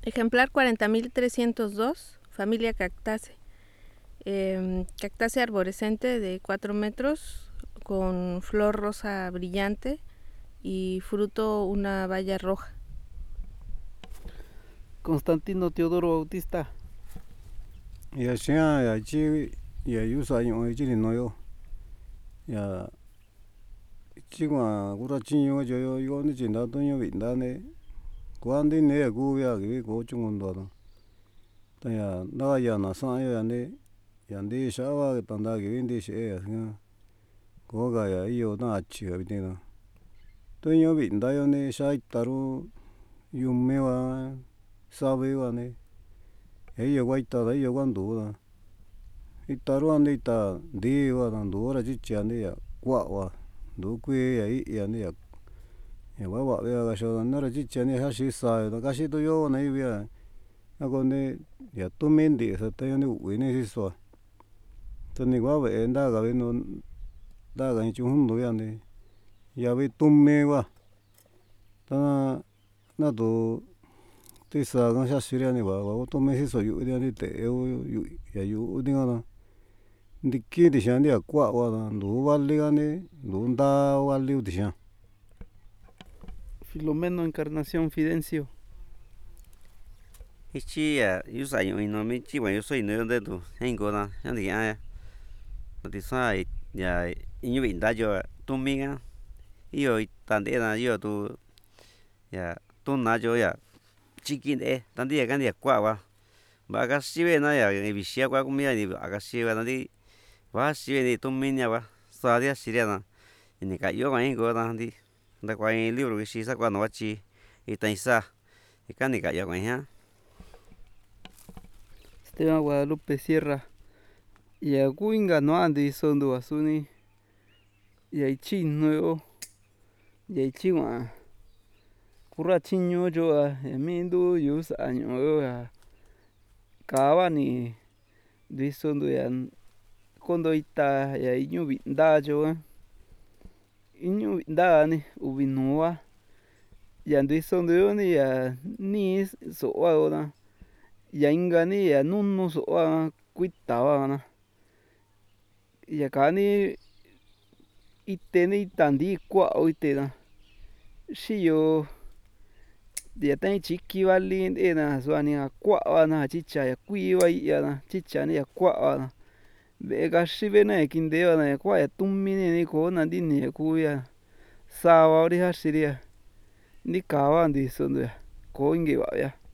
Ejemplar 40.302, familia Cactaceae. Cactácea arborescente de 4 metros, con flor rosa brillante y fruto una baya roja. Constantino Teodoro Bautista. Ya sea ya chi ya yusa yo chi no yo. Ya chigua gura chinyo yo ni chinda to yo vinda ne. Kuandi ne gu ya gi go chungondo do. Ta ya na ya na sa ya ne ya ndi sha wa tanda gi ndi she ya go ga ya yo na chi ga bi no. To yo vinda yo ne sha itaru yume wa sabe wa ne. Yo wa ita da yo guandu da. Itaru ande ita ndi wa ndu ora chi cha ne ya kwa wa ndu kue ya i ya ne ya. Ya wa wa ya ga sho na ra chi cha ne ha shi sa da ga shi to yo na i ya. A go ne ya tu min di sa ta yo ne u ne si so. To ni wa ve nda ga be no da ga ni chu hun do ya ne. Ya be tu me wa. Ta na do ti sa ga sha shi ya ne wa wa to me si so yu ya ni te yo ya yu ni ga na. Ndi ki di sha ni ya kwa wa da ndu wa li ga ne ndu nda wa li u di sha. Filomeno Encarnación Fidencio. Ichi ya yusa yo no mi chi wa yo soy no de tu en go na ya di ya. No ti sa ya inyo vinda yo tu mi ga. Yo tan de na yo tu ya tu na yo ya chikin de tan di ga ni kwa wa. Ba ga si ve na ya bi sia kwa comida ni ba ga si va na di wa si ve ni tu mi nya wa sa dia si na ni ka yo ga en go na di da kwa en libro que si sa kwa no wa chi y tan sa y ka ni ka ya kwa ya. Esteban Guadalupe Sierra. Ya kuinga no andi sondo asuni. Ya ichi nuevo. Ya ichi wa. Kurra chiño yo a mi ndu yus año yo a kaba ni di sondo ya kondo ita ya iñu vinda yo iñu vinda ni uvi nuwa ya ndi sondo yo ni ya ni so wa na ya inga ni ya nunu so wa kuita wa na ya ka ni ite ni tandi kwa o ite na xi yo ya tan chiki vali nde na so ni a kwa wa na chicha ya kui wa ya na chicha ni ya kwa wa na ve ga xi ve na kinde wa na kwa ya tumi ni ko na ndi ni ku ya sa wa ri ha xi ri ya ni ka wa ndi so ndo ya ko nge wa ya.